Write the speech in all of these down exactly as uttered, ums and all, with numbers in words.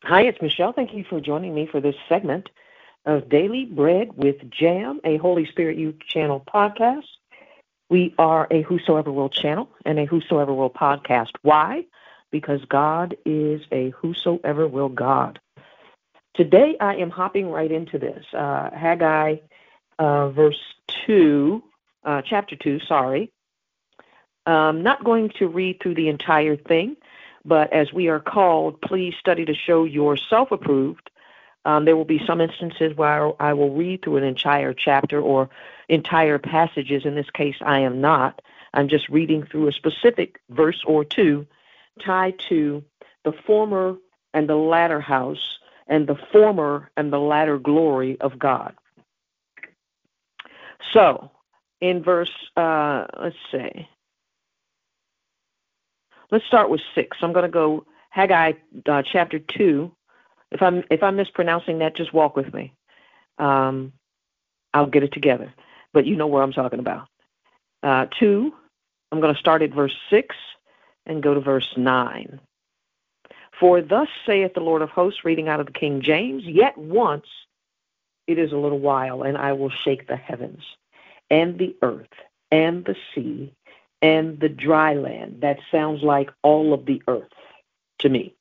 Hi, it's Michelle. Thank you for joining me for this segment of Daily Bread with Jam, a Holy Spirit Youth Channel podcast. We are a Whosoever Will channel and a Whosoever Will podcast. Why? Because God is a Whosoever Will God. Today I am hopping right into this. Uh, Haggai, uh, verse two, uh, chapter two, sorry. I'm not going to read through the entire thing, but as we are called, please study to show yourself approved. Um, there will be some instances where I will read through an entire chapter or entire passages. In this case, I am not. I'm just reading through a specific verse or two tied to the former and the latter house and the former and the latter glory of God. So, in verse, uh, let's see. Let's start with six. I'm going to go Haggai uh, chapter two. If I'm if I'm mispronouncing that, just walk with me. Um, I'll get it together. But you know where I'm talking about. Uh, two. I'm going to start at verse six and go to verse nine. For thus saith the Lord of hosts, reading out of the King James, yet once it is a little while, and I will shake the heavens and the earth and the sea and the dry land. That sounds like all of the earth to me.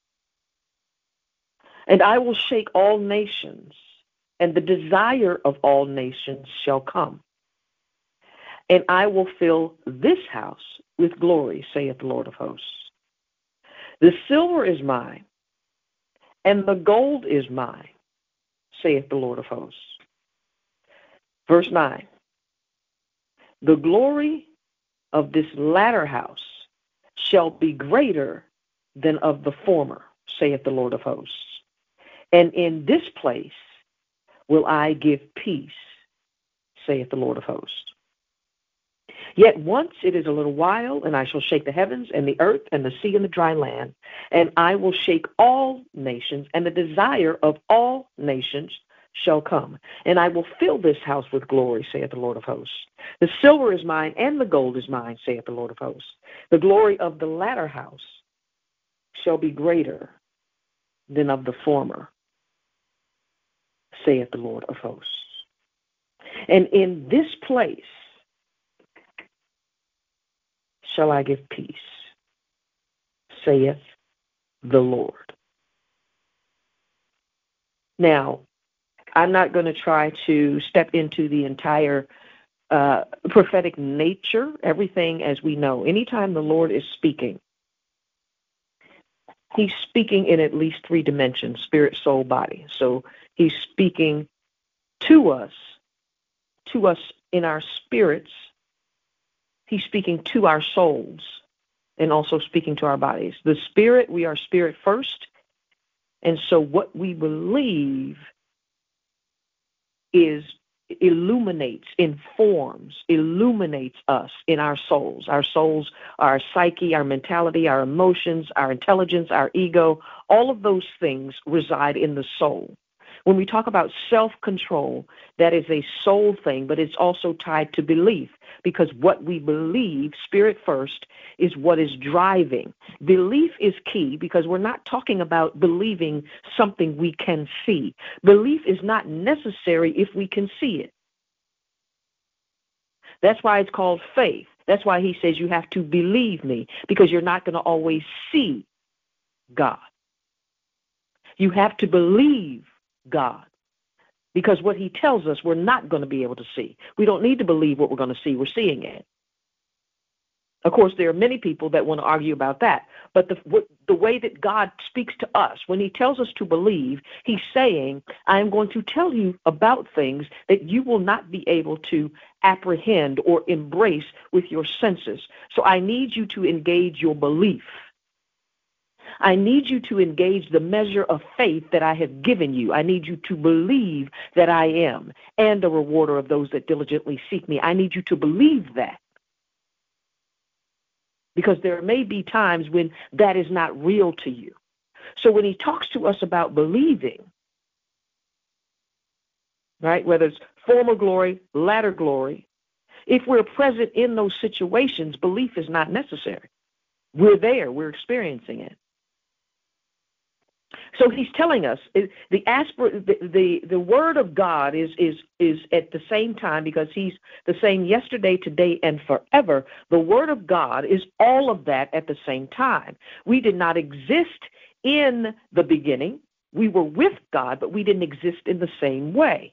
And I will shake all nations, and the desire of all nations shall come. And I will fill this house with glory, saith the Lord of hosts. The silver is mine, and the gold is mine, saith the Lord of hosts. Verse nine. The glory of this latter house shall be greater than of the former, saith the Lord of hosts. And in this place will I give peace, saith the Lord of hosts. Yet once it is a little while, and I shall shake the heavens and the earth and the sea and the dry land, and I will shake all nations, and the desire of all nations shall come. And I will fill this house with glory, saith the Lord of hosts. The silver is mine, and the gold is mine, saith the Lord of hosts. The glory of the latter house shall be greater than of the former, saith the Lord of hosts. And in this place shall I give peace, saith the Lord. Now, I'm not going to try to step into the entire uh, prophetic nature, everything as we know. Anytime the Lord is speaking, he's speaking in at least three dimensions, spirit, soul, body. So he's speaking to us, to us in our spirits. He's speaking to our souls and also speaking to our bodies. The spirit, we are spirit first. And so what we believe is illuminates, informs, illuminates us in our souls. Our souls, our psyche, our mentality, our emotions, our intelligence, our ego, all of those things reside in the soul. When we talk about self-control, that is a soul thing, but it's also tied to belief, because what we believe, spirit first, is what is driving. Belief is key, because we're not talking about believing something we can see. Belief is not necessary if we can see it. That's why it's called faith. That's why he says you have to believe me, because you're not going to always see God. You have to believe God, because what he tells us we're not going to be able to see. We don't need to believe what we're going to see. We're seeing it. Of course, there are many people that want to argue about that. But the, what, the way that God speaks to us, when he tells us to believe, he's saying, I am going to tell you about things that you will not be able to apprehend or embrace with your senses. So I need you to engage your belief. I need you to engage the measure of faith that I have given you. I need you to believe that I am, and a rewarder of those that diligently seek me. I need you to believe that. Because there may be times when that is not real to you. So when he talks to us about believing, right, whether it's former glory, latter glory, if we're present in those situations, belief is not necessary. We're there. We're experiencing it. So he's telling us the aspir- the, the the word of God is is is at the same time, because he's the same yesterday, today, and forever. The word of God is all of that at the same time. We did not exist in the beginning. We were with God, but we didn't exist in the same way.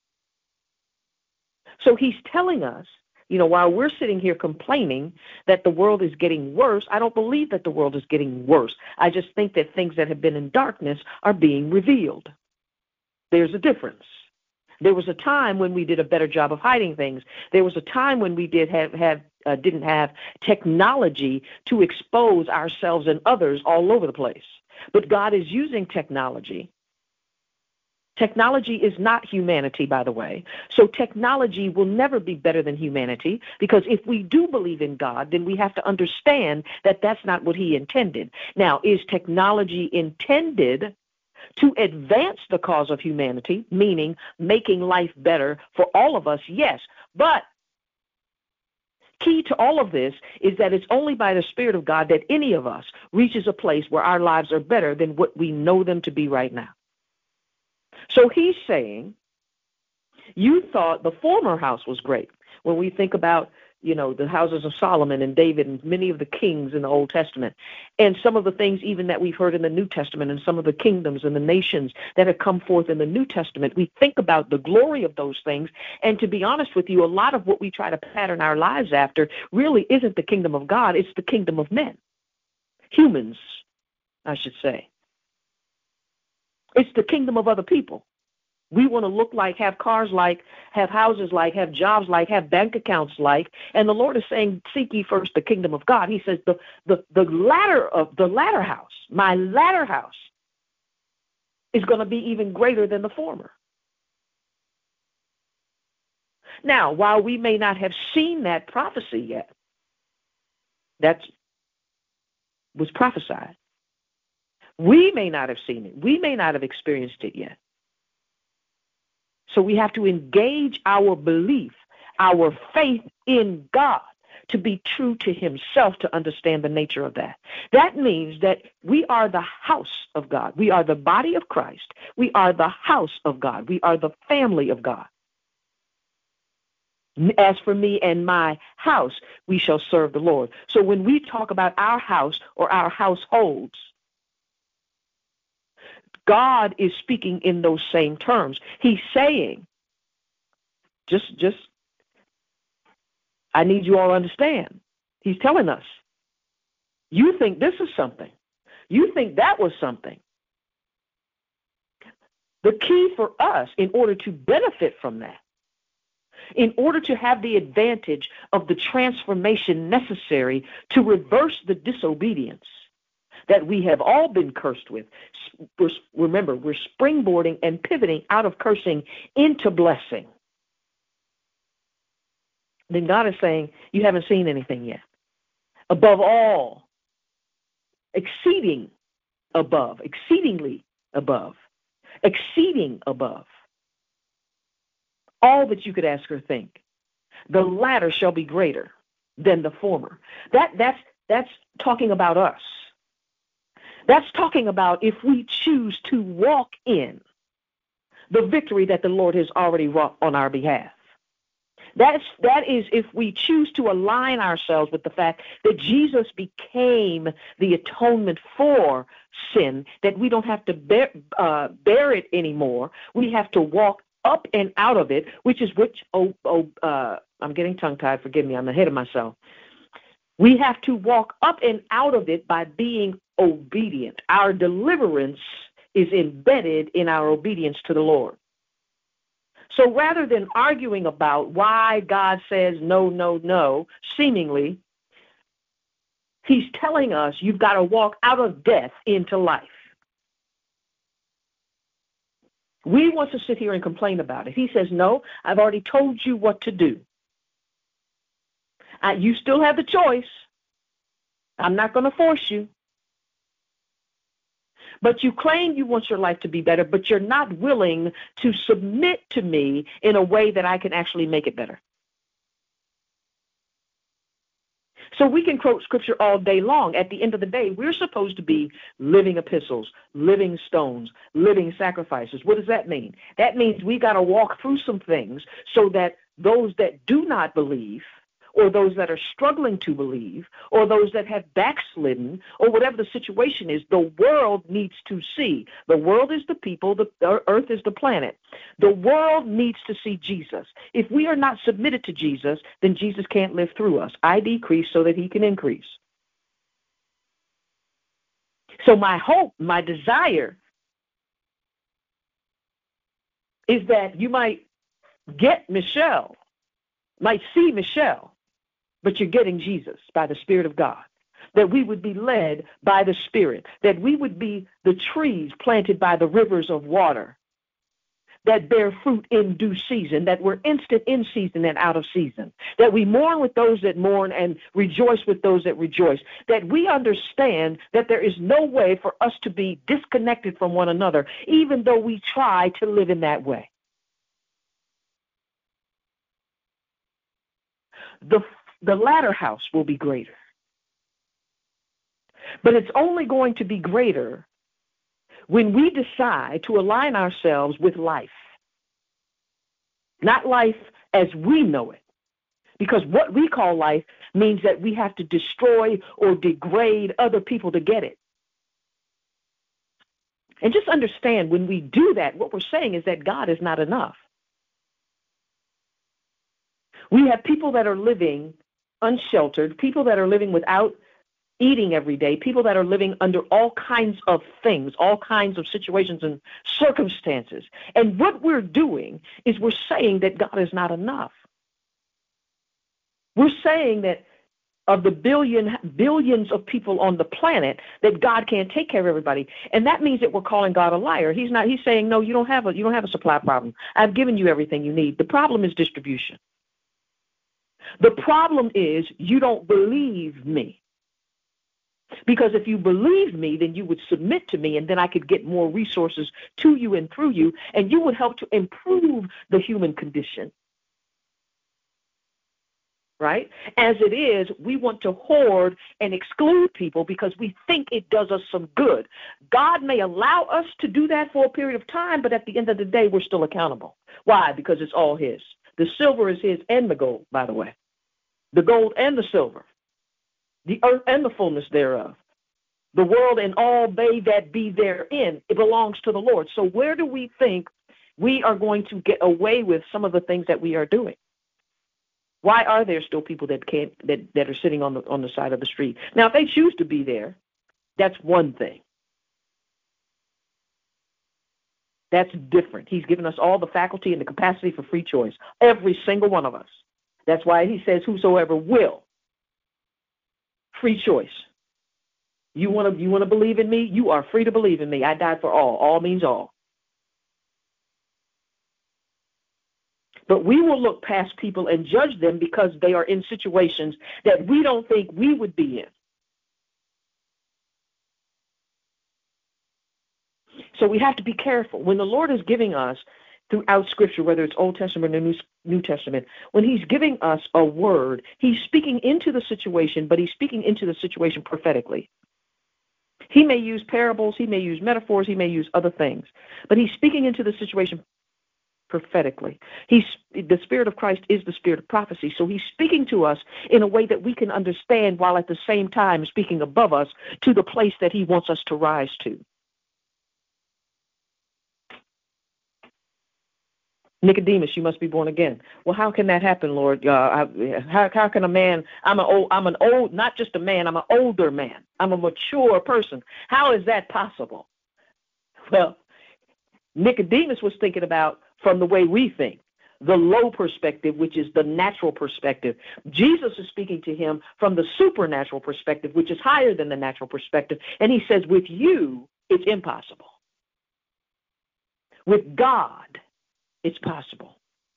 So he's telling us, you know, while we're sitting here complaining that the world is getting worse, I don't believe that the world is getting worse. I just think that things that have been in darkness are being revealed. There's a difference. There was a time when we did a better job of hiding things. There was a time when we did have, have uh, didn't have technology to expose ourselves and others all over the place. But God is using technology. Technology is not humanity, by the way. So technology will never be better than humanity, because if we do believe in God, then we have to understand that that's not what he intended. Now, is technology intended to advance the cause of humanity, meaning making life better for all of us? Yes. But key to all of this is that it's only by the Spirit of God that any of us reaches a place where our lives are better than what we know them to be right now. So he's saying, you thought the former house was great. When we think about, you know, the houses of Solomon and David and many of the kings in the Old Testament, and some of the things even that we've heard in the New Testament, and some of the kingdoms and the nations that have come forth in the New Testament, we think about the glory of those things. And to be honest with you, a lot of what we try to pattern our lives after really isn't the kingdom of God. It's the kingdom of men, humans, I should say. It's the kingdom of other people. We want to look like, have cars like, have houses like, have jobs like, have bank accounts like. And the Lord is saying, seek ye first the kingdom of God. He says, the the the latter of the latter house, my latter house, is going to be even greater than the former. Now, while we may not have seen that prophecy yet, that was prophesied. We may not have seen it. We may not have experienced it yet. So we have to engage our belief, our faith in God, to be true to himself, to understand the nature of that. That means that we are the house of God. We are the body of Christ. We are the house of God. We are the family of God. As for me and my house, we shall serve the Lord. So when we talk about our house or our households, God is speaking in those same terms. He's saying, just, just, I need you all to understand. He's telling us, you think this is something. You think that was something. The key for us, in order to benefit from that, in order to have the advantage of the transformation necessary to reverse the disobedience that we have all been cursed with. Remember, we're springboarding and pivoting out of cursing into blessing. Then God is saying, you haven't seen anything yet. Above all, exceeding above, exceedingly above, exceeding above all that you could ask or think. The latter shall be greater than the former. That that's that's talking about us. That's talking about if we choose to walk in the victory that the Lord has already wrought on our behalf. That's, that is if we choose to align ourselves with the fact that Jesus became the atonement for sin, that we don't have to bear, uh, bear it anymore. We have to walk up and out of it, which is which, oh, oh uh, I'm getting tongue-tied, forgive me, I'm ahead of myself. We have to walk up and out of it by being obedient. Our deliverance is embedded in our obedience to the Lord. So rather than arguing about why God says no, no, no, seemingly, he's telling us you've got to walk out of death into life. We want to sit here and complain about it. He says, no, I've already told you what to do. Uh, you still have the choice. I'm not going to force you. But you claim you want your life to be better, but you're not willing to submit to me in a way that I can actually make it better. So we can quote scripture all day long. At the end of the day, we're supposed to be living epistles, living stones, living sacrifices. What does that mean? That means we got to walk through some things so that those that do not believe, or those that are struggling to believe, or those that have backslidden, or whatever the situation is, the world needs to see. The world is the people, the earth is the planet. The world needs to see Jesus. If we are not submitted to Jesus, then Jesus can't live through us. I decrease so that he can increase. So my hope, my desire is that you might get Michelle, might see Michelle, but you're getting Jesus by the Spirit of God. That we would be led by the Spirit. That we would be the trees planted by the rivers of water that bear fruit in due season. That we're instant in season and out of season. That we mourn with those that mourn and rejoice with those that rejoice. That we understand that there is no way for us to be disconnected from one another, even though we try to live in that way. The The latter house will be greater. But it's only going to be greater when we decide to align ourselves with life. Not life as we know it. Because what we call life means that we have to destroy or degrade other people to get it. And just understand, when we do that, what we're saying is that God is not enough. We have people that are living unsheltered, people that are living without eating every day, people that are living under all kinds of things, all kinds of situations and circumstances. And what we're doing is we're saying that God is not enough. We're saying that of the billion billions of people on the planet, that God can't take care of everybody. And that means that we're calling God a liar. He's not, he's saying, no, you don't have a you don't have a supply problem. I've given you everything you need. The problem is distribution. The problem is you don't believe me. Because if you believe me, then you would submit to me, and then I could get more resources to you and through you, and you would help to improve the human condition. Right? As it is, we want to hoard and exclude people because we think it does us some good. God may allow us to do that for a period of time, but at the end of the day, we're still accountable. Why? Because it's all his. The silver is his and the gold, by the way. The gold and the silver. The earth and the fullness thereof. The world and all they that be therein. It belongs to the Lord. So where do we think we are going to get away with some of the things that we are doing? Why are there still people that can't that, that are sitting on the on the side of the street? Now, if they choose to be there, that's one thing. That's different. He's given us all the faculty and the capacity for free choice, every single one of us. That's why he says, whosoever will. Free choice. You want to you want to believe in me? You are free to believe in me. I died for all. All means all. But we will look past people and judge them because they are in situations that we don't think we would be in. So we have to be careful. When the Lord is giving us throughout Scripture, whether it's Old Testament or New, New Testament, when he's giving us a word, he's speaking into the situation, but he's speaking into the situation prophetically. He may use parables, he may use metaphors, he may use other things, but he's speaking into the situation prophetically. He's the Spirit of Christ is the Spirit of prophecy, so he's speaking to us in a way that we can understand, while at the same time speaking above us to the place that he wants us to rise to. Nicodemus, you must be born again. Well, how can that happen, Lord? Uh, I, how, how can a man? I'm an old. I'm an old. Not just a man. I'm an older man. I'm a mature person. How is that possible? Well, Nicodemus was thinking about from the way we think, the low perspective, which is the natural perspective. Jesus is speaking to him from the supernatural perspective, which is higher than the natural perspective. And he says, with you, it's impossible. With God, it's possible.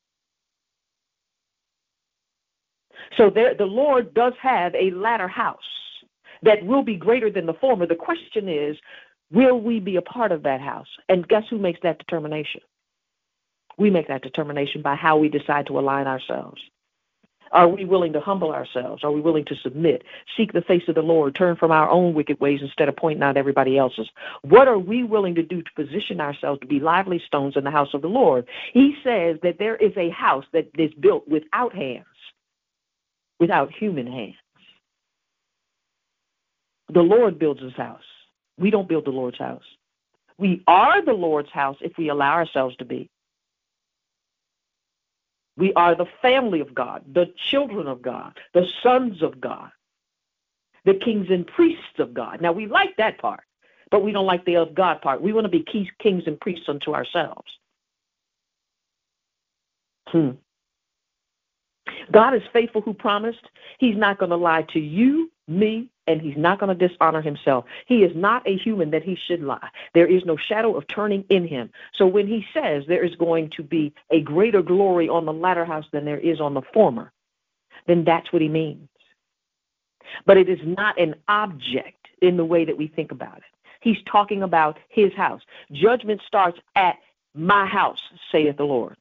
So there, the Lord does have a latter house that will be greater than the former. The question is, will we be a part of that house? And guess who makes that determination? We make that determination by how we decide to align ourselves. Are we willing to humble ourselves? Are we willing to submit, seek the face of the Lord, turn from our own wicked ways instead of pointing out everybody else's? What are we willing to do to position ourselves to be lively stones in the house of the Lord? He says that there is a house that is built without hands, without human hands. The Lord builds his house. We don't build the Lord's house. We are the Lord's house if we allow ourselves to be. We are the family of God, the children of God, the sons of God, the kings and priests of God. Now, we like that part, but we don't like the of God part. We want to be kings and priests unto ourselves. Hmm. God is faithful who promised. He's not going to lie to you, me, and he's not going to dishonor himself. He is not a human that he should lie. There is no shadow of turning in him. So when he says there is going to be a greater glory on the latter house than there is on the former, then that's what he means. But it is not an object in the way that we think about it. He's talking about his house. Judgment starts at my house, saith the Lord.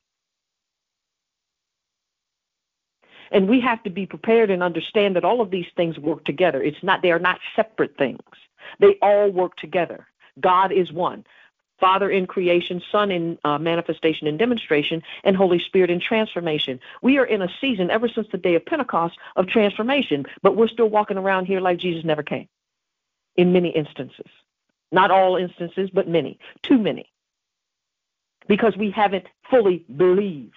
And we have to be prepared and understand that all of these things work together. It's not, they are not separate things. They all work together. God is one. Father in creation, Son in uh, manifestation and demonstration, and Holy Spirit in transformation. We are in a season ever since the day of Pentecost of transformation, but we're still walking around here like Jesus never came in many instances. Not all instances, but many. Too many. Because we haven't fully believed.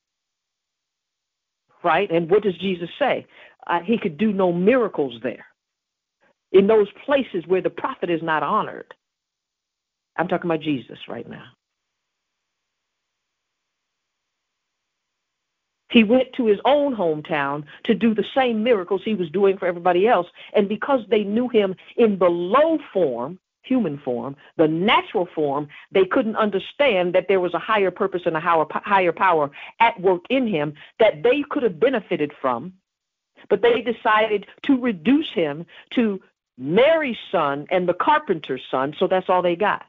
Right? And what does Jesus say? Uh, he could do no miracles there. In those places where the prophet is not honored. I'm talking about Jesus right now. He went to his own hometown to do the same miracles he was doing for everybody else. And because they knew him in the low form, human form, the natural form, they couldn't understand that there was a higher purpose and a higher power at work in him that they could have benefited from, but they decided to reduce him to Mary's son and the carpenter's son, so that's all they got.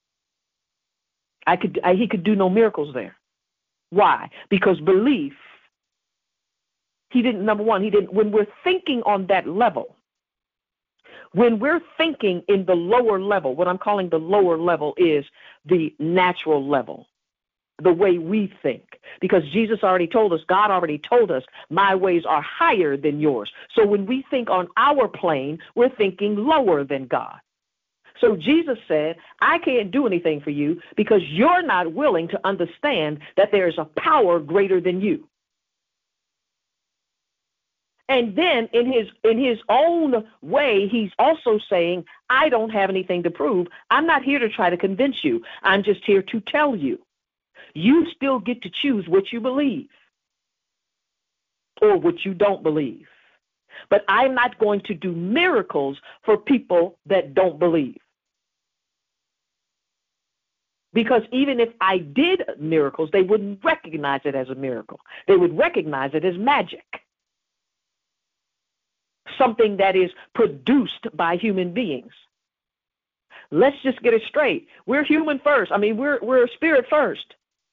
I could, I, he could do no miracles there. Why? Because belief, he didn't, number one, he didn't, when we're thinking on that level, when we're thinking in the lower level, what I'm calling the lower level is the natural level, the way we think. Because Jesus already told us, God already told us, my ways are higher than yours. So when we think on our plane, we're thinking lower than God. So Jesus said, I can't do anything for you because you're not willing to understand that there is a power greater than you. And then in his in his own way, he's also saying, I don't have anything to prove. I'm not here to try to convince you. I'm just here to tell you. You still get to choose what you believe or what you don't believe. But I'm not going to do miracles for people that don't believe. Because even if I did miracles, they wouldn't recognize it as a miracle. They would recognize it as magic. Something that is produced by human beings. Let's just get it straight. We're human first. I mean, we're we're spirit first.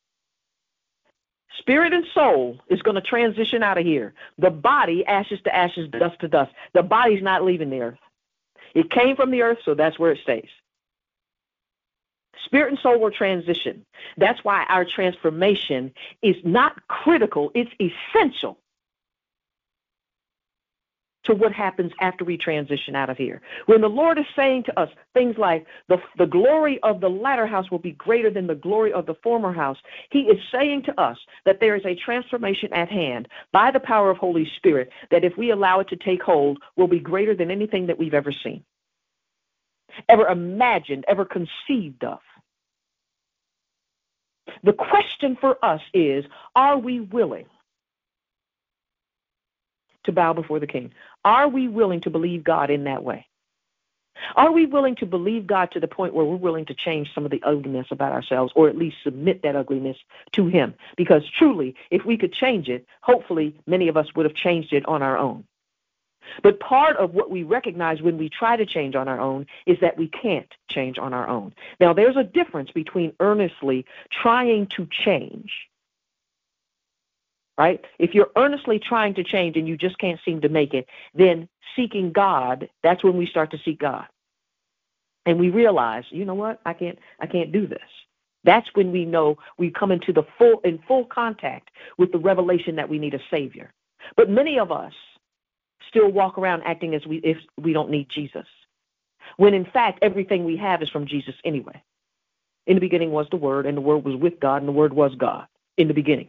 Spirit and soul is going to transition out of here. The body, ashes to ashes, dust to dust. The body's not leaving the earth. It came from the earth, so that's where it stays. Spirit and soul will transition. That's why our transformation is not critical. It's essential to what happens after we transition out of here. When the Lord is saying to us things like the, the glory of the latter house will be greater than the glory of the former house, he is saying to us that there is a transformation at hand by the power of Holy Spirit that if we allow it to take hold will be greater than anything that we've ever seen, ever imagined, ever conceived of. The question for us is, are we willing to bow before the King? Are we willing to believe God in that way? Are we willing to believe God to the point where we're willing to change some of the ugliness about ourselves, or at least submit that ugliness to him? Because truly, if we could change it, hopefully many of us would have changed it on our own. But part of what we recognize when we try to change on our own is that we can't change on our own. Now, there's a difference between earnestly trying to change right? If you're earnestly trying to change and you just can't seem to make it, then seeking God, that's when we start to seek God. And we realize, you know what, I can't I can't do this. That's when we know we come into the full in full contact with the revelation that we need a Savior. But many of us still walk around acting as we if we don't need Jesus, when in fact everything we have is from Jesus anyway. In the beginning was the Word, and the Word was with God, and the Word was God in the beginning.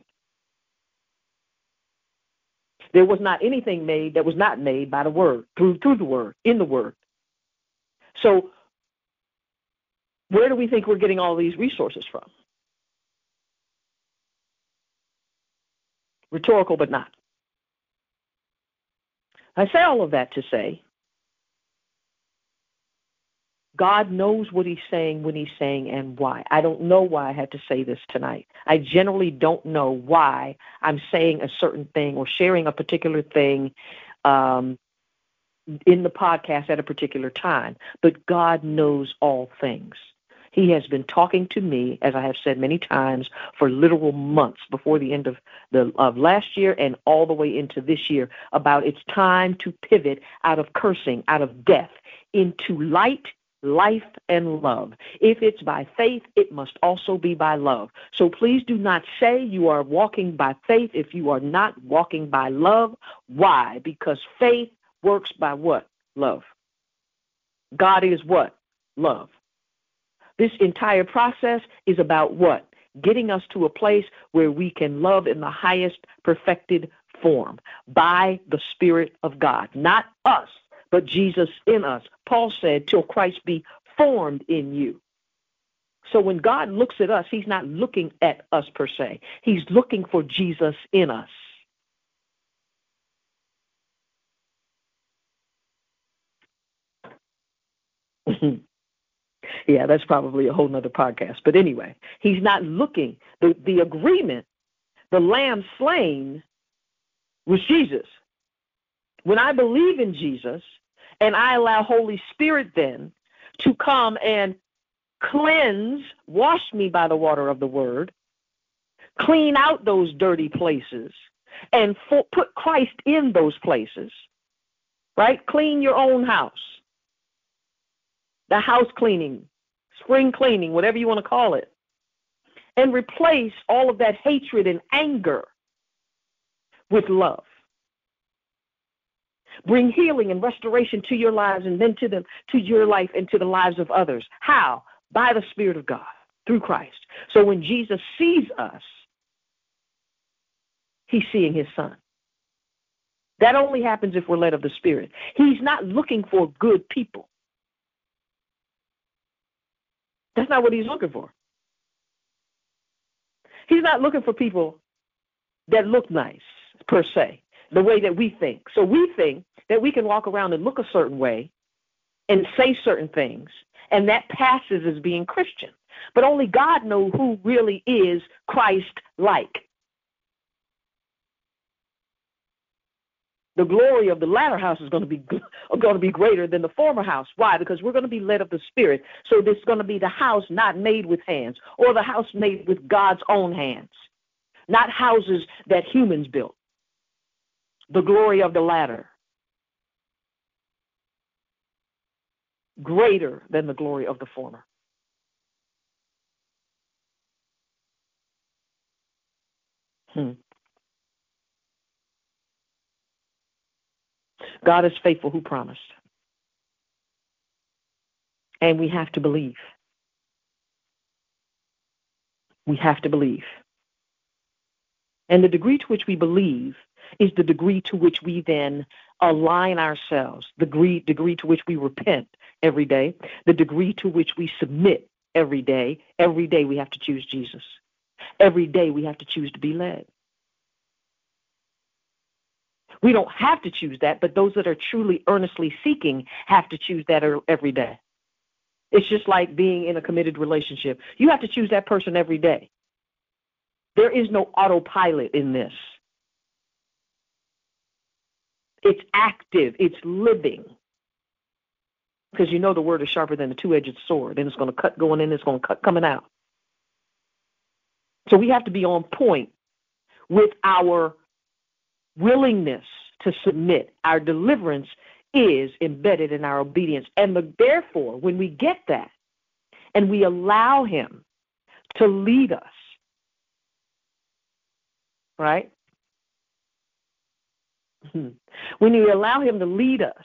There was not anything made that was not made by the Word, through through the Word, in the Word. So where do we think we're getting all these resources from? Rhetorical, but not. I say all of that to say, God knows what he's saying, when he's saying, and why. I don't know why I had to say this tonight. I generally don't know why I'm saying a certain thing or sharing a particular thing um, in the podcast at a particular time. But God knows all things. He has been talking to me, as I have said many times, for literal months before the end of the of last year and all the way into this year about it's time to pivot out of cursing, out of death, into light, life, and love. If it's by faith, it must also be by love. So please do not say you are walking by faith if you are not walking by love. Why? Because faith works by what? Love. God is what? Love. This entire process is about what? Getting us to a place where we can love in the highest perfected form by the Spirit of God. Not us, but Jesus in us. Paul said, till Christ be formed in you. So when God looks at us, he's not looking at us per se. He's looking for Jesus in us. Yeah, that's probably a whole nother podcast. But anyway, he's not looking. The, the agreement, the lamb slain, was Jesus. When I believe in Jesus and I allow Holy Spirit then to come and cleanse, wash me by the water of the word, clean out those dirty places, and for, put Christ in those places, right? Clean your own house. The house cleaning, spring cleaning, whatever you want to call it, and replace all of that hatred and anger with love. Bring healing and restoration to your lives and then to them, to your life and to the lives of others. How? By the Spirit of God, through Christ. So when Jesus sees us, he's seeing his Son. That only happens if we're led of the Spirit. He's not looking for good people. That's not what he's looking for. He's not looking for people that look nice, per se, the way that we think. So we think that we can walk around and look a certain way and say certain things, and that passes as being Christian. But only God knows who really is Christ-like. The glory of the latter house is going to be going to be greater than the former house. Why? Because we're going to be led of the Spirit. So this is going to be the house not made with hands, or the house made with God's own hands, not houses that humans built. The glory of the latter, greater than the glory of the former. Hmm. God is faithful who promised. And we have to believe. We have to believe. And the degree to which we believe is the degree to which we then align ourselves, the degree, degree to which we repent every day, the degree to which we submit every day. Every day we have to choose Jesus. Every day we have to choose to be led. We don't have to choose that, but those that are truly earnestly seeking have to choose that every day. It's just like being in a committed relationship. You have to choose that person every day. There is no autopilot in this. It's active. It's living. Because you know the word is sharper than a two-edged sword. And it's going to cut going in. It's going to cut coming out. So we have to be on point with our willingness to submit. Our deliverance is embedded in our obedience. And the, therefore, when we get that and we allow him to lead us, right? When you allow him to lead us,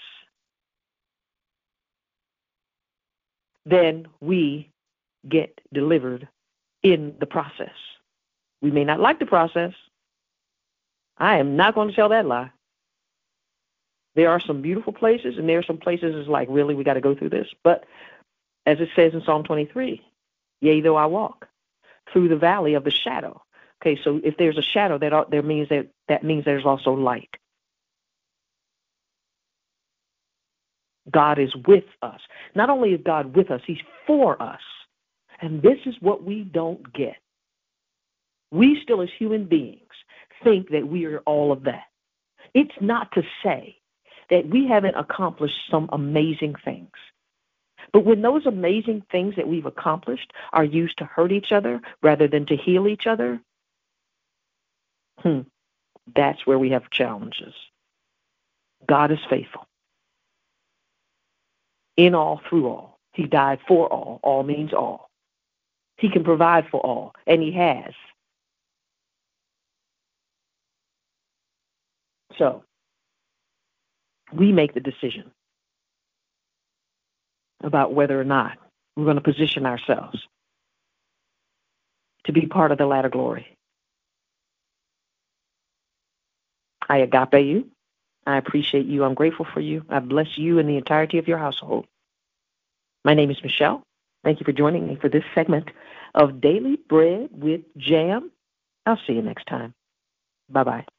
then we get delivered in the process. We may not like the process. I am not going to tell that lie. There are some beautiful places, and there are some places it's like, really, we got to go through this. But as it says in Psalm twenty-three, yea, though I walk through the valley of the shadow. Okay, so if there's a shadow, that there means that that means there's also light. God is with us. Not only is God with us, he's for us. And this is what we don't get. We still, as human beings, think that we are all of that. It's not to say that we haven't accomplished some amazing things. But when those amazing things that we've accomplished are used to hurt each other rather than to heal each other, hmm, that's where we have challenges. God is faithful. In all, through all. He died for all. All means all. He can provide for all, and he has. So, we make the decision about whether or not we're going to position ourselves to be part of the latter glory. I agape you. I appreciate you. I'm grateful for you. I bless you and the entirety of your household. My name is Michelle. Thank you for joining me for this segment of Daily Bread with Jam. I'll see you next time. Bye-bye.